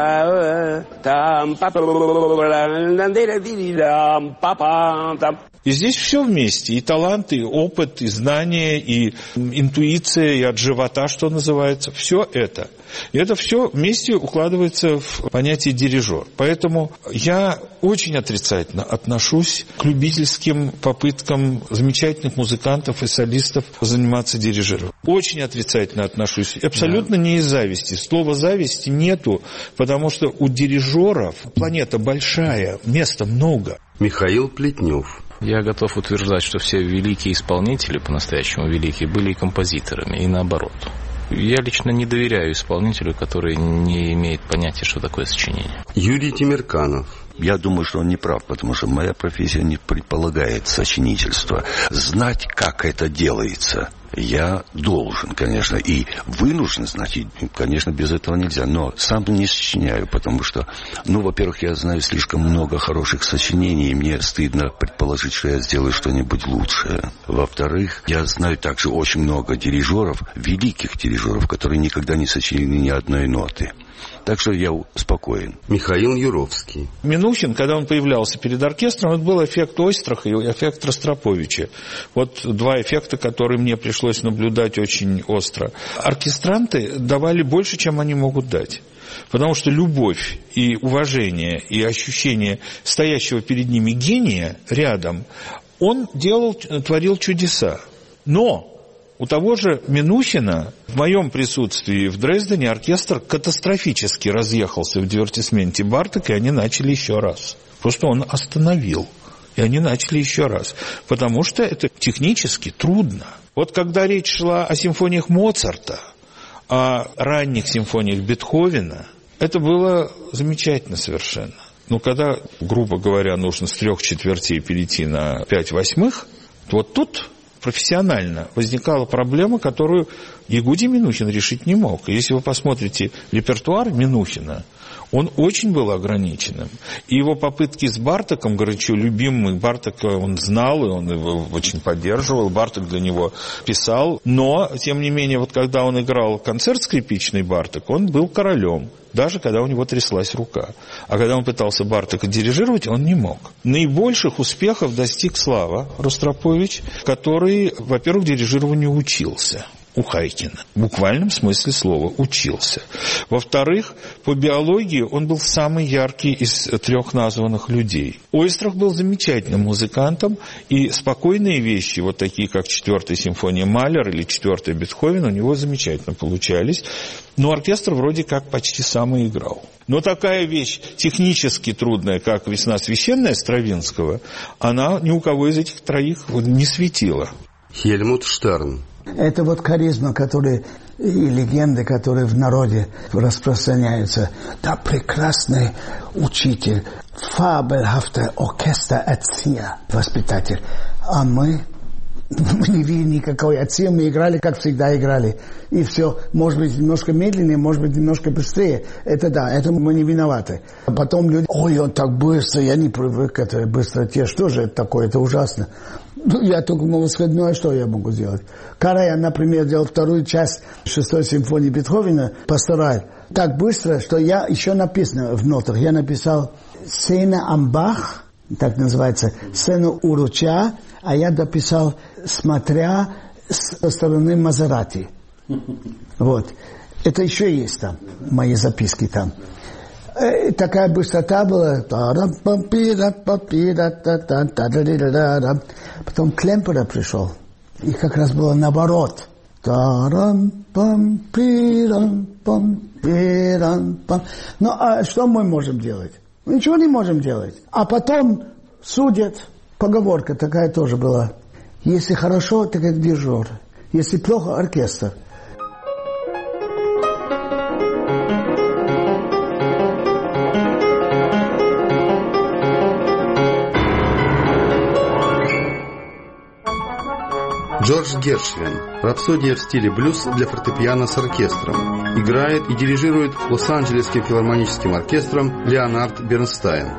И здесь все вместе. И талант, и опыт, и знания, и интуиция, и от живота, что называется. Все это. И это все вместе укладывается в понятие дирижер. Поэтому я очень отрицательно отношусь к любительским попыткам замечательных музыкантов и солистов заниматься дирижером. Очень отрицательно отношусь. Абсолютно не из зависти. Слова зависти нету, потому что у дирижеров планета большая, места много. Михаил Плетнев. Я готов утверждать, что все великие исполнители, по-настоящему великие, были и композиторами, и наоборот. Я лично не доверяю исполнителю, который не имеет понятия, что такое сочинение. Юрий Тимирканов. Я думаю, что он не прав, потому что моя профессия не предполагает сочинительство. Знать, как это делается, я должен, конечно, и вынужден знать, и, конечно, без этого нельзя, но сам не сочиняю, потому что, во-первых, я знаю слишком много хороших сочинений, и мне стыдно предположить, что я сделаю что-нибудь лучшее. Во-вторых, я знаю также очень много дирижеров, великих дирижеров, которые никогда не сочинили ни одной ноты. Так что я спокоен. Михаил Юровский. Минухин, когда он появлялся перед оркестром, это был эффект Ойстраха и эффект Ростроповича. Вот два эффекта, которые мне пришлось наблюдать очень остро. Оркестранты давали больше, чем они могут дать. Потому что любовь и уважение, и ощущение стоящего перед ними гения рядом, он творил чудеса. Но у того же Минухина в моем присутствии в Дрездене оркестр катастрофически разъехался в дивертисменте Барток, и они начали еще раз. Просто он остановил, и они начали еще раз. Потому что это технически трудно. Вот когда речь шла о симфониях Моцарта, о ранних симфониях Бетховена, это было замечательно совершенно. Но когда, грубо говоря, нужно с 3/4 перейти на 5/8, вот тут профессионально возникала проблема, которую Ягудий Минухин решить не мог. И если вы посмотрите репертуар Минухина, он очень был ограниченным. И его попытки с Бартоком, горячо любимым, Бартока он знал, и он его очень поддерживал, Барток для него писал. Но, тем не менее, вот когда он играл концерт скрипичный Барток, он был королем, даже когда у него тряслась рука. А когда он пытался Бартока дирижировать, он не мог. Наибольших успехов достиг Слава Ростропович, который, во-первых, дирижированию учился у Хайкина. В буквальном смысле слова учился. Во-вторых, по биологии он был самый яркий из 3 названных людей. Ойстрах был замечательным музыкантом, и спокойные вещи, вот такие как 4-я симфония Малер или 4-я Бетховен, у него замечательно получались. Но оркестр вроде как почти сам и играл. Но такая вещь технически трудная, как «Весна священная» Стравинского, она ни у кого из этих троих не светила. Хельмут Штерн. Это вот харизма, и легенды, которые в народе распространяются. Да, прекрасный учитель, фабельхафтер Orchester-Erzieher, воспитатель. А мы не видели никакой Erzieher, мы играли, как всегда играли. И все, может быть, немножко медленнее, может быть, немножко быстрее. Это да, это мы не виноваты. А потом люди, ой, он так быстро, я не привык к этой быстроте. Что же это такое, это ужасно. Я только могу сказать, а что я могу сделать? Караян, например, делал 2-ю часть 6-й симфонии Бетховена, Пастораль, так быстро, что я еще написано в нотах, я написал «Сцена амбах», так называется, «Сцену у ручья», а я дописал «Смотря со стороны Мазерати». Вот. Это еще есть там, мои записки там. Такая быстрота была. Потом Клемпера пришел. И как раз было наоборот. Ну, а что мы можем делать? Ничего не можем делать. А потом судят. Поговорка такая тоже была. Если хорошо, так как дирижер. Если плохо, оркестр. Джордж Гершвин. Рапсодия в стиле блюз для фортепиано с оркестром. Играет и дирижирует Лос-Анджелесским филармоническим оркестром Леонард Бернстайн.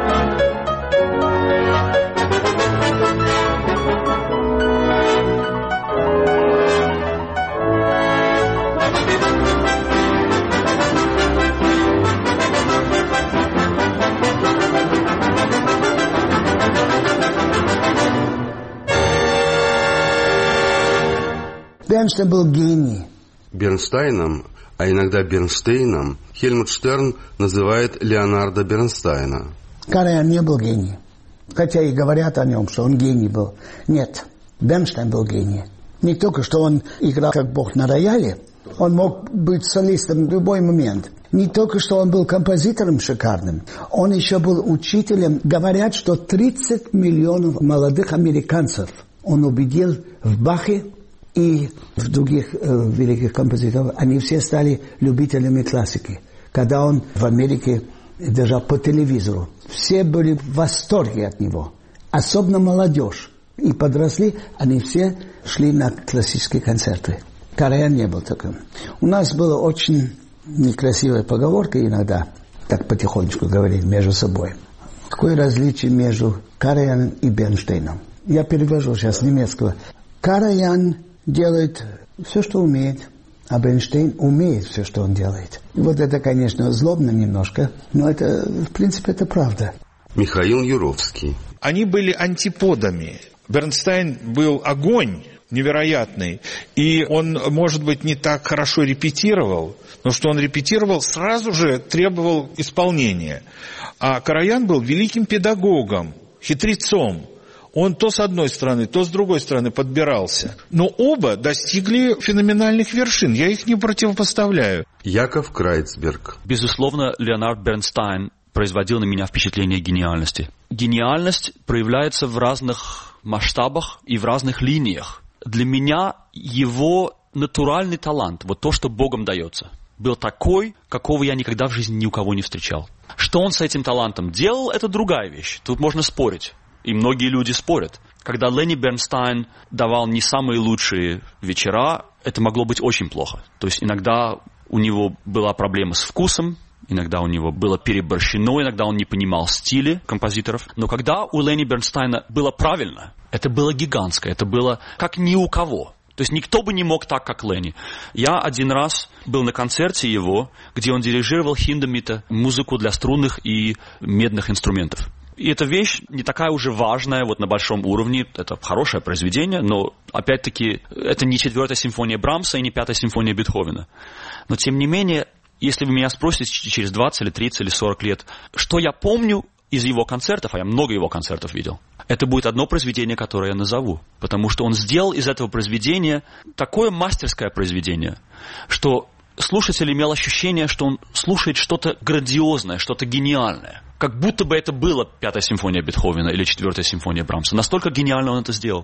Бернштейн был гений. Бернстайном, а иногда Бернштейном, Хельмут Штерн называет Леонарда Бернстайна. Караян не был гений. Хотя и говорят о нем, что он гений был. Нет, Бернштейн был гений. Не только, что он играл как бог на рояле, он мог быть солистом в любой момент. Не только, что он был композитором шикарным, он еще был учителем. Говорят, что 30 миллионов молодых американцев он убедил в Бахе и в других великих композиторов. Они все стали любителями классики. Когда он в Америке держал по телевизору, все были в восторге от него. Особенно молодежь. И подросли, они все шли на классические концерты. Караян не был таким. У нас была очень некрасивая поговорка иногда, так потихонечку говорили между собой. Какое различие между Караяном и Бернштейном? Я перевожу сейчас с немецкого. Караян делает все, что умеет, а Бернштейн умеет все, что он делает. И вот это, конечно, злобно немножко, но это, в принципе, это правда. Михаил Юровский. Они были антиподами. Бернстайн был огонь невероятный, и он, может быть, не так хорошо репетировал, но что он репетировал, сразу же требовал исполнения. А Караян был великим педагогом, хитрецом. Он то с одной стороны, то с другой стороны подбирался. Но оба достигли феноменальных вершин. Я их не противопоставляю. Яков Крайцберг. Безусловно, Леонард Бернстайн производил на меня впечатление гениальности. Гениальность проявляется в разных масштабах и в разных линиях. Для меня его натуральный талант, вот то, что Богом дается, был такой, какого я никогда в жизни ни у кого не встречал. Что он с этим талантом делал, это другая вещь. Тут можно спорить. И многие люди спорят. Когда Ленни Бернстайн давал не самые лучшие вечера, это могло быть очень плохо. То есть иногда у него была проблема с вкусом, иногда у него было переборщено, иногда он не понимал стили композиторов. Но когда у Ленни Бернстайна было правильно, это было гигантское, это было как ни у кого. То есть никто бы не мог так, как Ленни. Я один раз был на концерте его, где он дирижировал Хиндемита, музыку для струнных и медных инструментов. И эта вещь не такая уже важная вот на большом уровне. Это хорошее произведение, но, опять-таки, это не 4-я симфония Брамса и не 5-я симфония Бетховена. Но, тем не менее, если вы меня спросите через 20 или 30 или 40 лет, что я помню из его концертов, а я много его концертов видел, это будет одно произведение, которое я назову. Потому что он сделал из этого произведения такое мастерское произведение, что слушатель имел ощущение, что он слушает что-то грандиозное, что-то гениальное. Как будто бы это была 5-я симфония Бетховена или 4-я симфония Брамса. Настолько гениально он это сделал.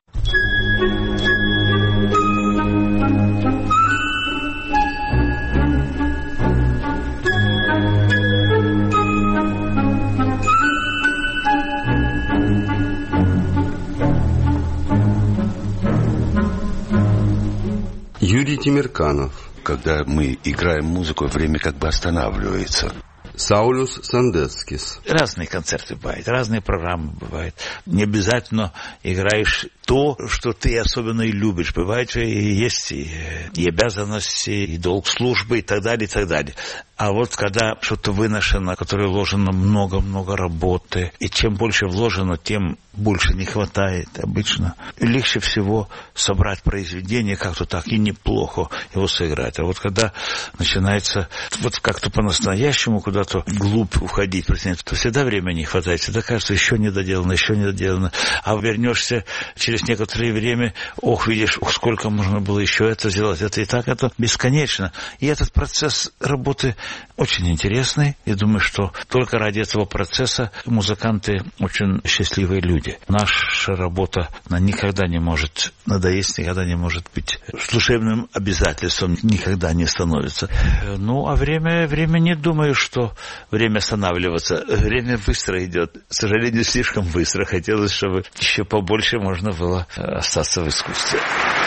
Юрий Тимирканов. Когда мы играем музыку, время как бы останавливается. Саулюс Сандецкис. Разные концерты бывают, разные программы бывают. Не обязательно играешь то, что ты особенно и любишь. Бывает же и есть и обязанности, и долг службы, и так далее, и так далее. А вот когда что-то выношено, которое вложено много-много работы, и чем больше вложено, тем больше не хватает обычно. И легче всего собрать произведение как-то так и неплохо его сыграть. А вот когда начинается вот как-то по-настоящему куда-то вглубь уходить, то всегда времени не хватает. Всегда кажется, еще не доделано. А вернешься через некоторое время, видишь, сколько можно было еще это сделать. Это и так, это бесконечно. И этот процесс работы очень интересный. Я думаю, что только ради этого процесса музыканты очень счастливые люди. Наша работа, она никогда не может надоесть, никогда не может быть служебным обязательством, никогда не становится. А время не думаю, что время останавливаться. Время быстро идет. К сожалению, слишком быстро. Хотелось, чтобы еще побольше можно было было остаться в искусстве.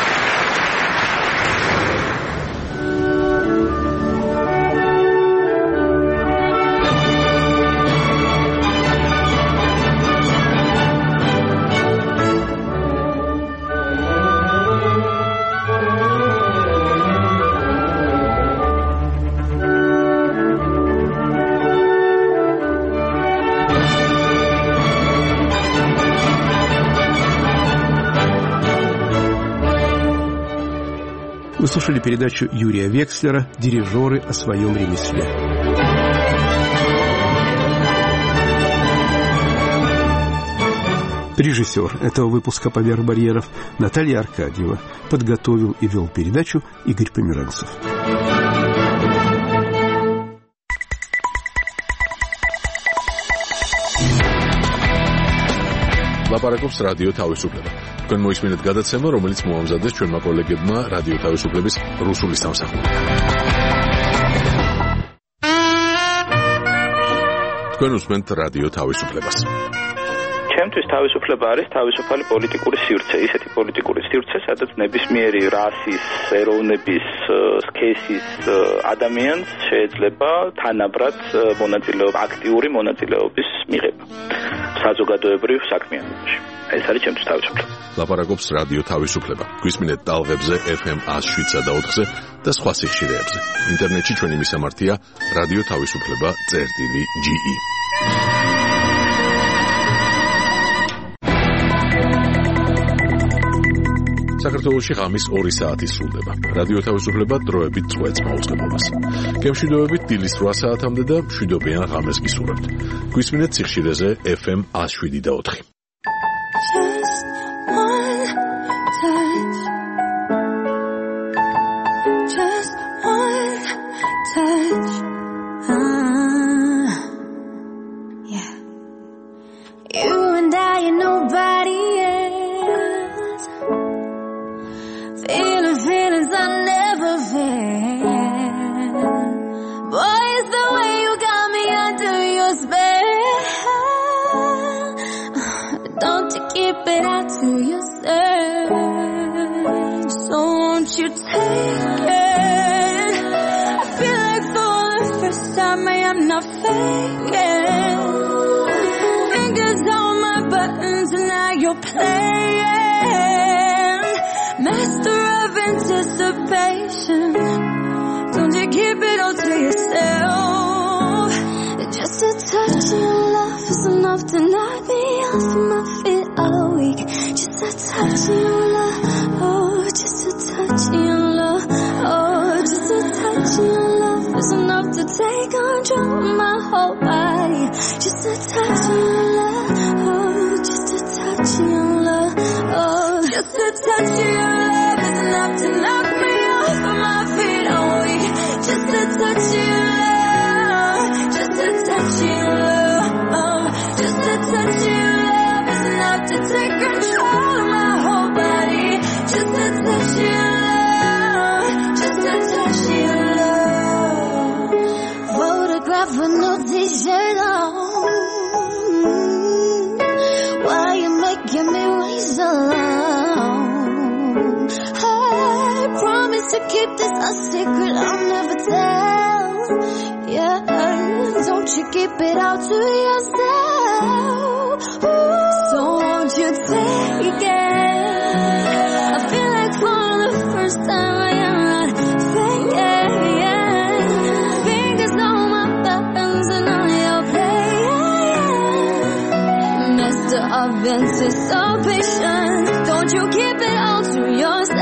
Вы слушали передачу Юрия Векслера «Дирижеры о своем ремесле». Режиссер этого выпуска «Поверх барьеров» Наталья Аркадьева. Подготовил и вел передачу Игорь Померанцев. ლაპარაკობს რადიო თავისუფლება. თქვენ მოისმინეთ გადაცემა, რომელიც მოამზადეს ჩვენმა კოლეგებმა რადიო თავისუფლების რუსული სამსახური. თქვენ უსმენთ რადიო თავისუფლებას. ჩემთვის თავისუფლება არის თავისუფალი პოლიტიკური სივრცე, ისეთი პოლიტიკური სივრცე, სადაც ნებისმიერი რასის, ეროვნების, სქესის ადამიანს შეიძლება თანაბრად აქტიური მონაწილეობის მიღება საზოგადოებრივ საქმიანობაში. ეს არის ჩემთვის თავისუფლება. ლაპარაკობს რადიო თავისუფლება. გვისმინეთ ტალღებზე FM 107.4-ზე და სხვა სიხშირეებზე. ინტერნეტში ჩვენი მისამართია რადიო თავისუფლება.ge. საქართველოში ღამის 2 საათი სრულდება. რადიო თავისუფლება დროებით წვეთს მაუწყებლობას. გემშვიდობებით დილის 8 საათამდე და მშვიდობიან ღამეს გისურვებთ. გვისმინეთ სიხშირეზე FM 107.4. Anticipation, don't you keep it all to yourself.